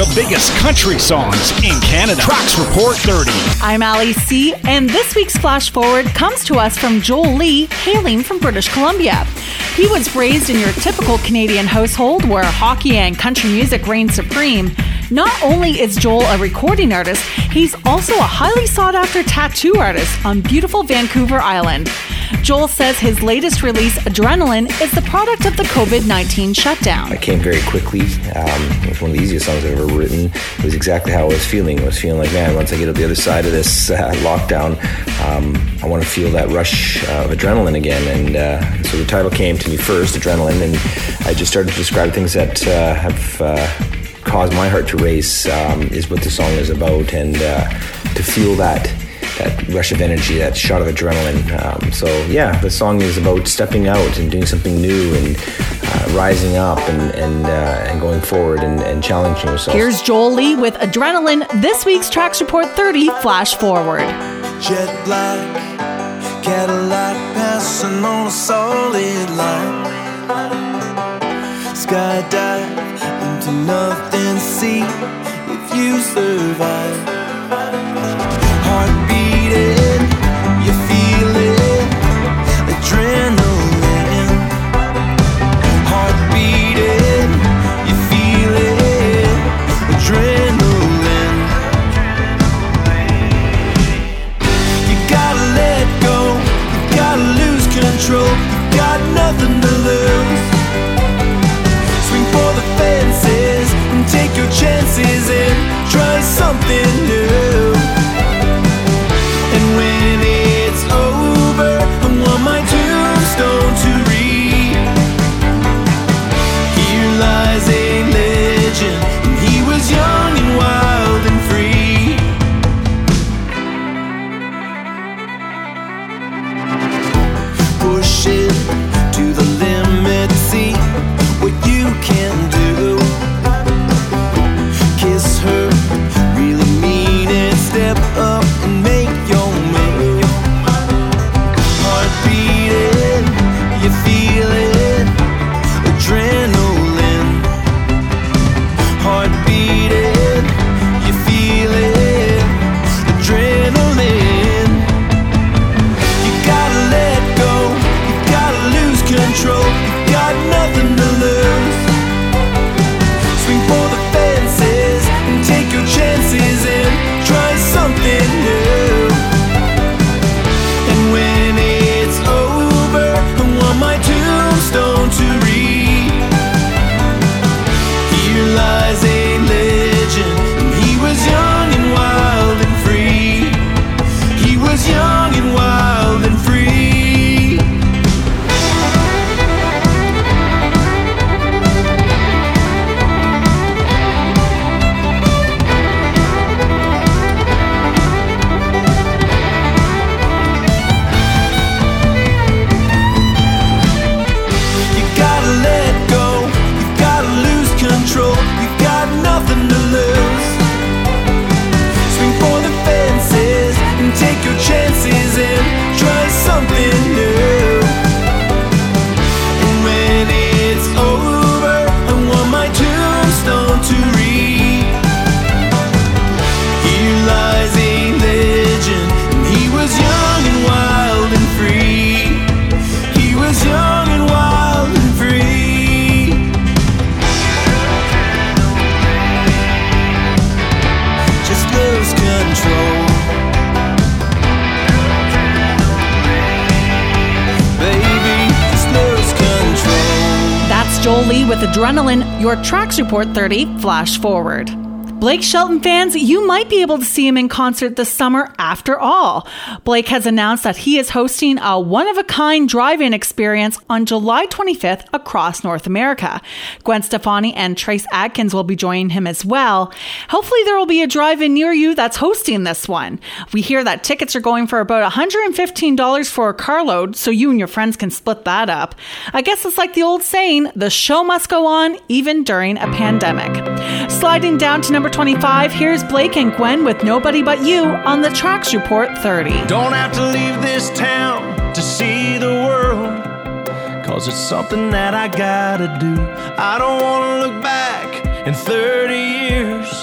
the biggest country songs in Canada. Tracks Report 30. I'm Ali C, and this week's Flash Forward comes to us from Joel Lee, hailing from British Columbia. He was raised in your typical Canadian household where hockey and country music reign supreme. Not only is Joel a recording artist, he's also a highly sought-after tattoo artist on beautiful Vancouver Island. Joel says his latest release, Adrenaline, is the product of the COVID-19 shutdown. It came very quickly. It was one of the easiest songs I've ever written. It was exactly how I was feeling. I was feeling like, man, once I get up the other side of this lockdown, I want to feel that rush of adrenaline again. And so the title came to me first, Adrenaline, and I just started to describe things that have caused my heart to race, is what the song is about, and to feel that rush of energy, that shot of adrenaline. So yeah, the song is about stepping out and doing something new and rising up and going forward and challenging yourself. Here's Joel Lee with Adrenaline, this week's Tracks Report 30 Flash Forward. Jet black Cadillac passing on a solid line. Skydive into nothing, see if you survive. Heart beating, you feel it, adrenaline. Heart beating, you feel it, adrenaline. You gotta let go, you gotta lose control, you got nothing to lose. Swing for the fences and take your chances and try something new. And when it's over, I want my tombstone to read, here lies a legend, and he was young and wild and free. Push it to the limit, see what you can do. Kiss her, really mean it, step up and make your move. Heart beating, you feel it, adrenaline. Heart beating, you feel it, adrenaline. You gotta let go, you gotta lose control, you got nothing to lose. Swing for the fences and take your chances and try something new. And when it's over, I want my tombstone to read, here lies a legend, and he was young and wild and free. He was young and wild and free. You've got nothing to lose. Swing for the fences and take your chances and try something new. And when it's over, I want my tombstone to read, here lies a legend, and he was young and wild and free. He was young and wild and free. Lose control, baby, just lose control. That's Joel Lee with Adrenaline, your Tracks Report 30 Flash Forward. Blake Shelton fans, you might be able to see him in concert this summer after all. Blake has announced that he is hosting a one-of-a-kind drive-in experience on July 25th across North America. Gwen Stefani and Trace Adkins will be joining him as well. Hopefully there will be a drive-in near you that's hosting this one. We hear that tickets are going for about $115 for a carload, so you and your friends can split that up. I guess it's like the old saying, the show must go on even during a pandemic. Sliding down to number 25, here's Blake and Gwen with Nobody But You on the Tracks Report 30. Don't have to leave this town to see the world, 'cause it's something that I gotta do. I don't wanna look back in 30 years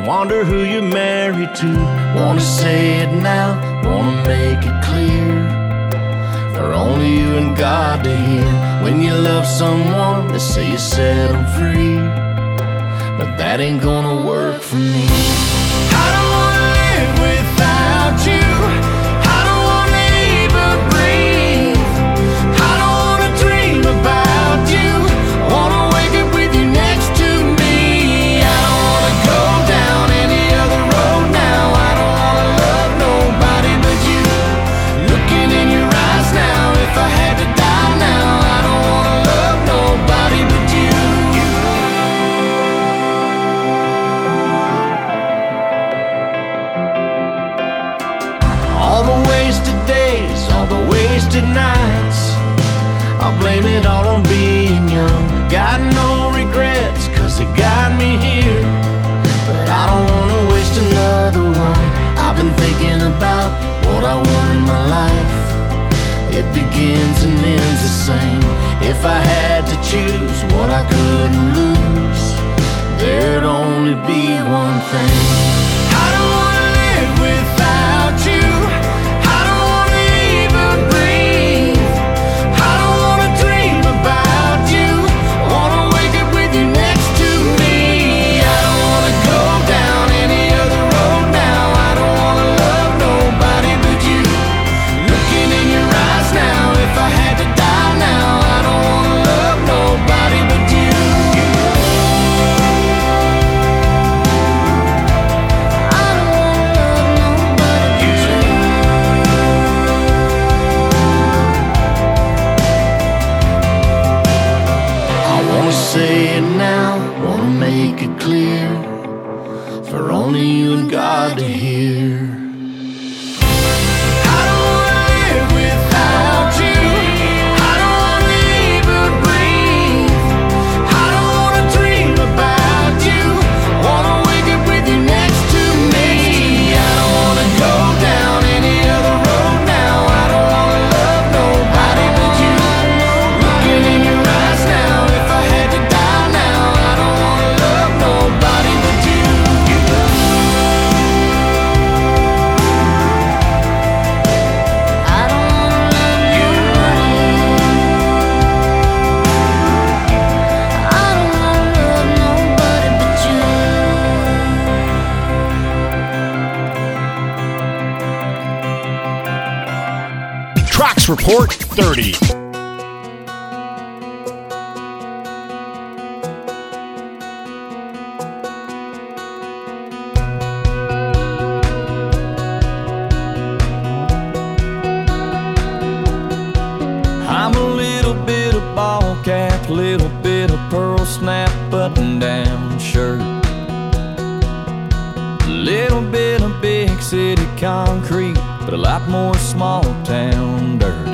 wonder who you're married to. Wanna say it now, wanna make it clear, for only you and God to hear. When you love someone, they say you set them free, but that ain't gonna work for me. I don't wanna live without you. I don't wanna even breathe. I don't wanna dream about you. Wanna wake up with you next to me. I don't wanna go down any other road now. I don't wanna love nobody but you. Looking in your eyes now, if I had to die now, I don't wanna love nobody but you. All the wasted days, all the wasted nights, I'll blame it all on being young. Got no regrets, cause it got me here, but I don't wanna waste another one. I've been thinking about what I want in my life. It begins and ends the same. If I had to choose what I couldn't lose, there'd only be one thing. I don't wanna live without you. I don't wanna even breathe. I don't wanna dream about you. Wanna wake up with you next to me. I don't wanna go down any other road now. I don't wanna love nobody but you. Looking in your eyes now, if I had to die now, I don't wanna love nobody but you. I don't wanna love nobody but you. I wanna say it now, wanna make it clear, for only you and God to hear. I don't wanna live without you. I don't wanna even breathe. I don't wanna dream about you. Wanna wake up with you next to me. I don't wanna go down any other road now. I don't wanna love nobody but you. Looking in your eyes now, if I had to die now, I don't wanna love nobody but you. I don't wanna love you. I don't wanna love nobody but you. Tracks Report 30. I'm a little bit of ball cap, little bit of pearl snap button down shirt, little bit of big city concrete, but a lot more small town dirt.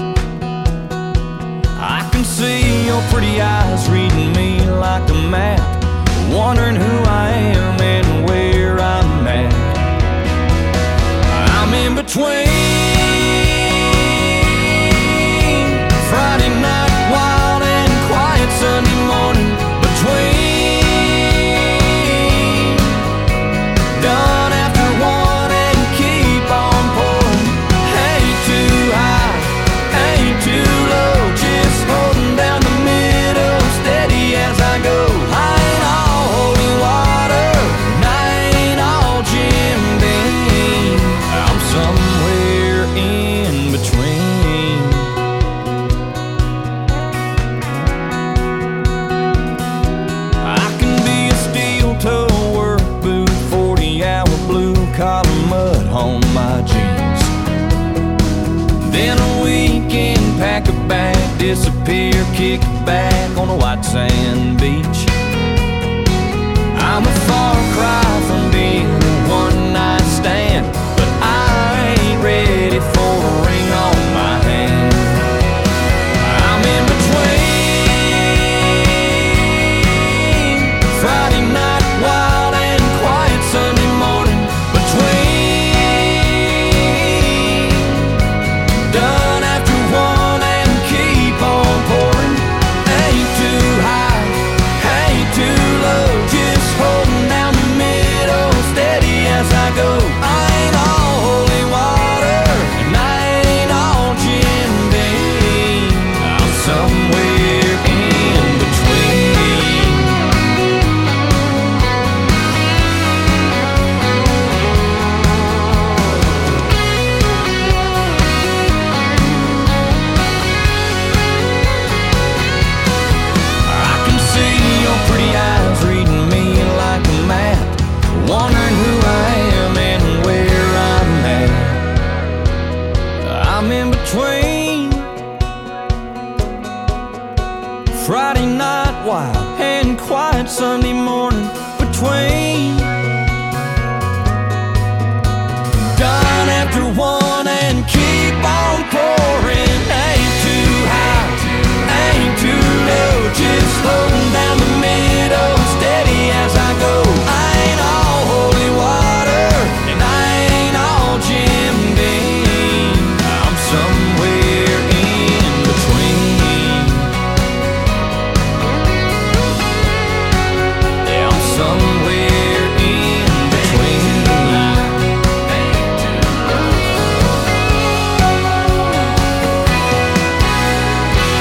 I can see your pretty eyes reading me like a map, wondering who I am and where I'm at. I'm in between Friday night wild and quiet Sunday morning, between done after one and keep on pouring. Ain't too high, ain't too low, just holding down the middle, steady as I go. I ain't all holy water, and I ain't all Jim Beam. I'm somewhere in between. I can be a steel-toe work boot, 40-hour blue-collar mud on my jeans. Then a weekend, pack a bag, disappear, kick back on a white sand beach. I'm a far cry from being a one-night stand, but I ain't ready for a ring on my hand. I'm in between Friday night wild and quiet Sunday morning, between done after one and keep on pouring. Ain't too high,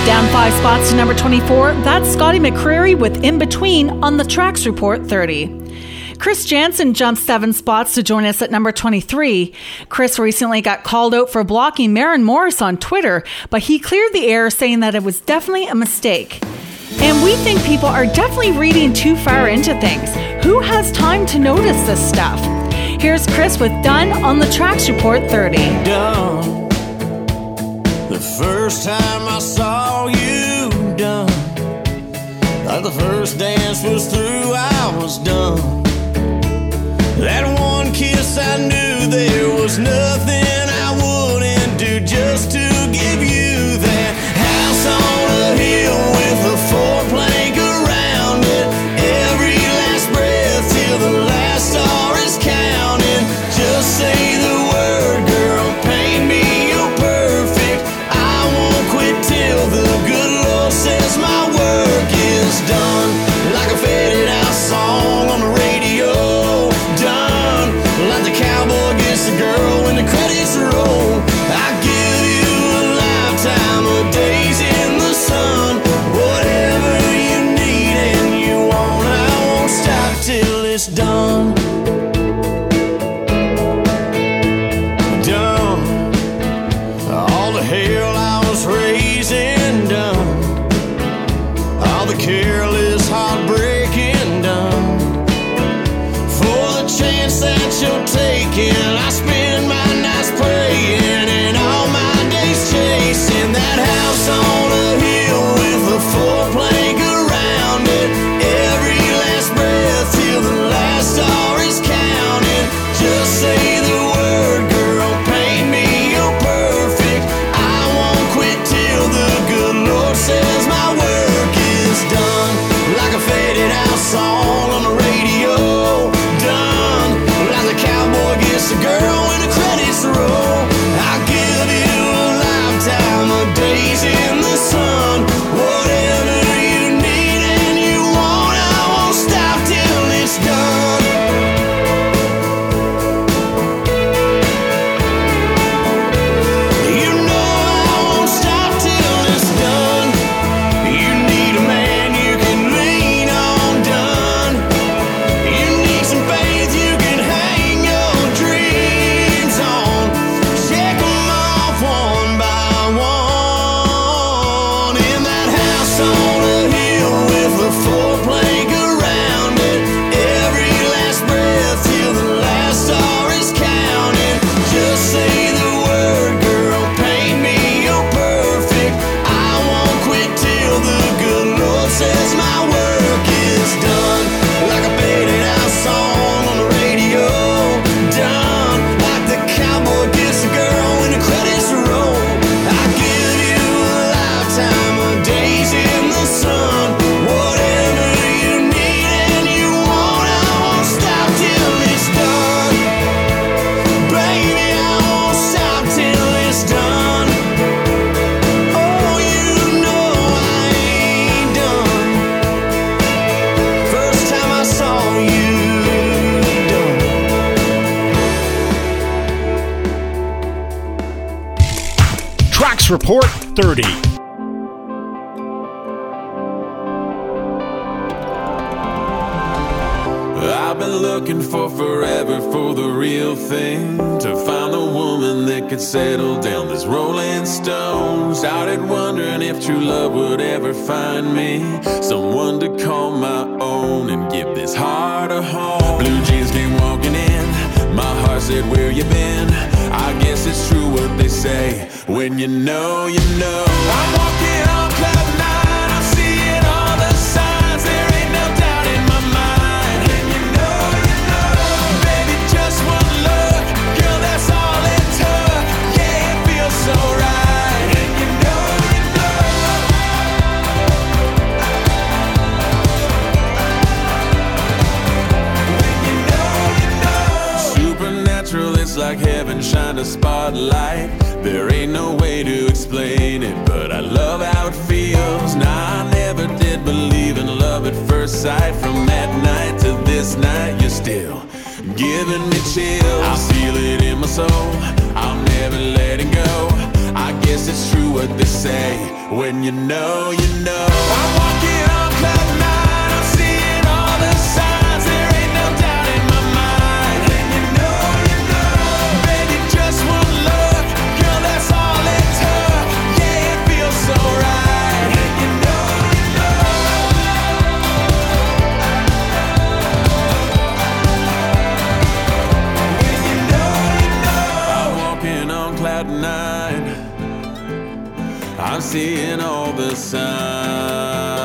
Down 5 spots to number 24, that's Scotty McCreery with In Between on the Tracks Report 30. Chris Jansen jumped 7 spots to join us at number 23. Chris recently got called out for blocking Maren Morris on Twitter, but he cleared the air saying that it was definitely a mistake. And we think people are definitely reading too far into things. Who has time to notice this stuff? Here's Chris with Done on the Tracks Report 30. Done. The first time I saw you, done. Like the first dance was through, I was done. That one kiss, I knew there was nothing I wouldn't do just to give you that house on a hill with a 4-plank around it. Every last breath till the last star is counting. Just say the word, girl, paint me, you're perfect. I won't quit till the good Lord says my work is done. Like a faded out song on the radio. Like the cowboy gets the girl when the credits roll. I give you a lifetime of days in the sun. Whatever you need and you want, I won't stop till it's done. Done. All the hell I was raising, done. All the careless heartbreaking, done. For the chance that you're taking, I spend my nights praying and all my days chasing that house on a hill with a 4-plank around it. Every last breath till the last star is counting. Just say the word, girl, paint me, you're perfect. I won't quit till the good Lord says my work is done. Like a faded out song on the radio. Cowboy gets the girl when the credits roll. I'll give you a lifetime of days in the sun. Whatever you need and you want, I won't stop till it's done. You know I won't stop till it's done. You need a man you can lean on, done. You need some faith you can hang one by one. In that house on a hill with a 4-plank around it. Every last breath till the last star is counting. Just say the word, girl, paint me, you're perfect. I won't quit till the good Lord says my work is done. Like a faded out song on the radio. Done. Like the cowboy gets the girl when the credits roll. I give you a lifetime of days in the sun. Whatever you need and you want, I won't stop till it's done. Baby, I won't stop till it's done. Oh, you know I ain't done. First time I saw you, done. Tracks Report 30. I've been looking for forever for the real thing, to find the woman that could settle down this rolling stone. Started wondering if true love would ever find me, someone to call my own and give this heart a home. Blue jeans came walking in, my heart said, where you been? I guess it's true what they say, when you know, you know. I'm walking on cloud 9, I'm seeing all the signs, there ain't no doubt in my mind. And you know, baby, just one look, girl, that's all it took. Yeah, it feels so right. And you know, supernatural, it's like heaven shined a spotlight. There ain't no way to explain it, but I love how it feels. Nah, I never did believe in love at first sight. From that night to this night, you're still giving me chills. I feel it in my soul, I'll never let it go. I guess it's true what they say. When you know, you know. I'm walking on cloud nine, I'm seeing all the signs. There ain't no doubt in my mind. When you know, baby, just one look, girl, that's all it took. Yeah, it feels so right. When you know, when you know. I'm walking on cloud nine, I'm seeing all the signs.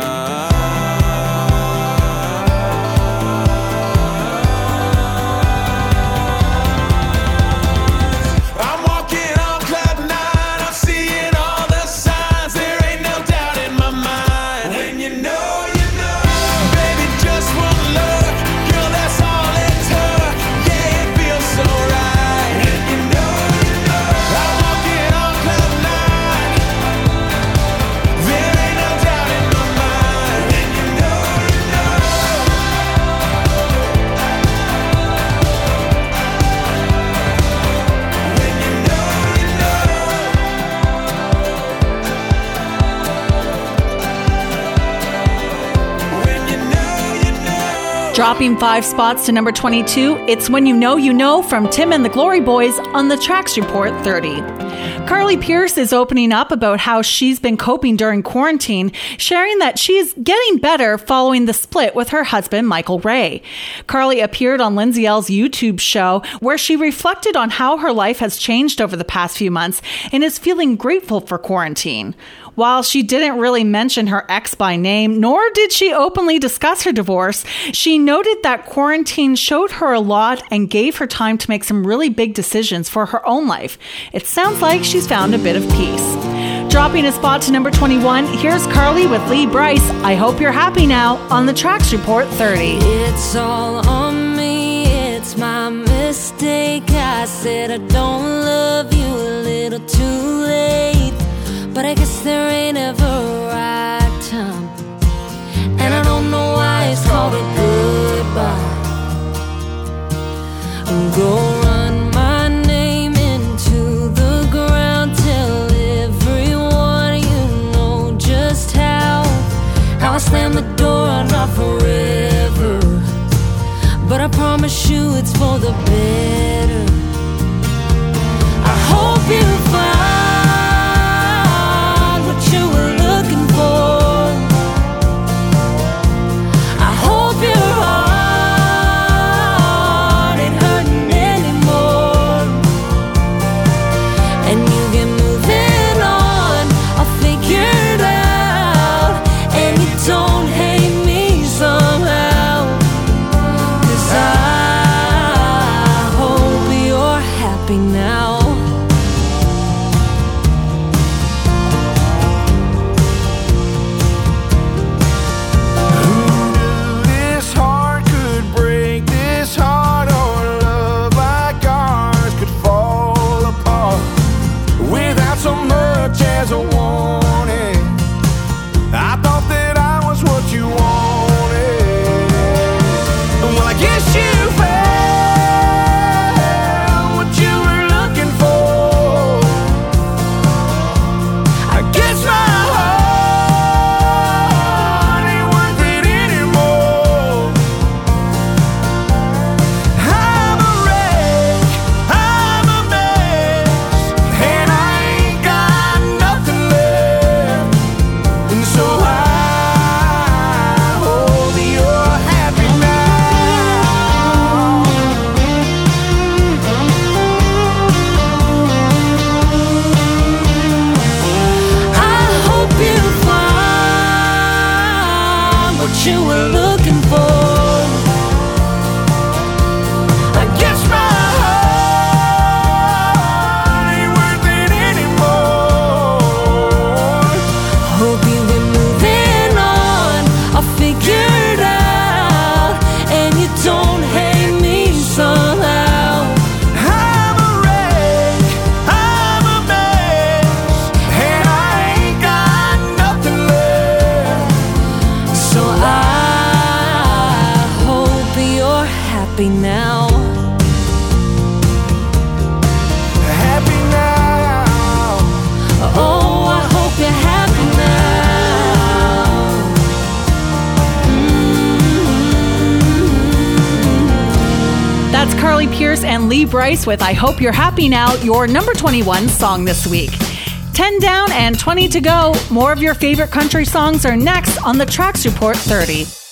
I'm walking on cloud nine, I'm seeing all the signs. There ain't no doubt in my mind. When you know, baby, just one look, girl, that's all it took. Yeah, it feels so right. When you know, I'm walking on cloud nine. There ain't no doubt in my mind. When you know, when you know, when you know. Dropping 5 spots to number 22, it's When You Know from Tim and the Glory Boys on the Tracks Report 30. Carly Pearce is opening up about how she's been coping during quarantine, sharing that she's getting better following the split with her husband, Michael Ray. Carly appeared on Lindsay L's YouTube show where she reflected on how her life has changed over the past few months and is feeling grateful for quarantine. While she didn't really mention her ex by name, nor did she openly discuss her divorce, she noted that quarantine showed her a lot and gave her time to make some really big decisions for her own life. It sounds like she's found a bit of peace. Dropping a spot to number 21, here's Carly with Lee Brice, I Hope You're Happy Now, on the Tracks Report 30. It's all on me, it's my mistake. I said I don't love you a little too late, but I guess there ain't ever a right time, and I don't know why it's called a goodbye. Go run my name into the ground, tell everyone you know just how I slam the door, not forever, but I promise you it's for the better. I hope you find what you were looking for. I hope your heart ain't hurting anymore, and you get moving on, I'll figure it out, and you don't hate me somehow, 'cause I hope you're happy now. Chambers and Lee Brice with I Hope You're Happy Now, your number 21 song this week. 10 down and 20 to go. More of your favorite country songs are next on the Tracks Report 30.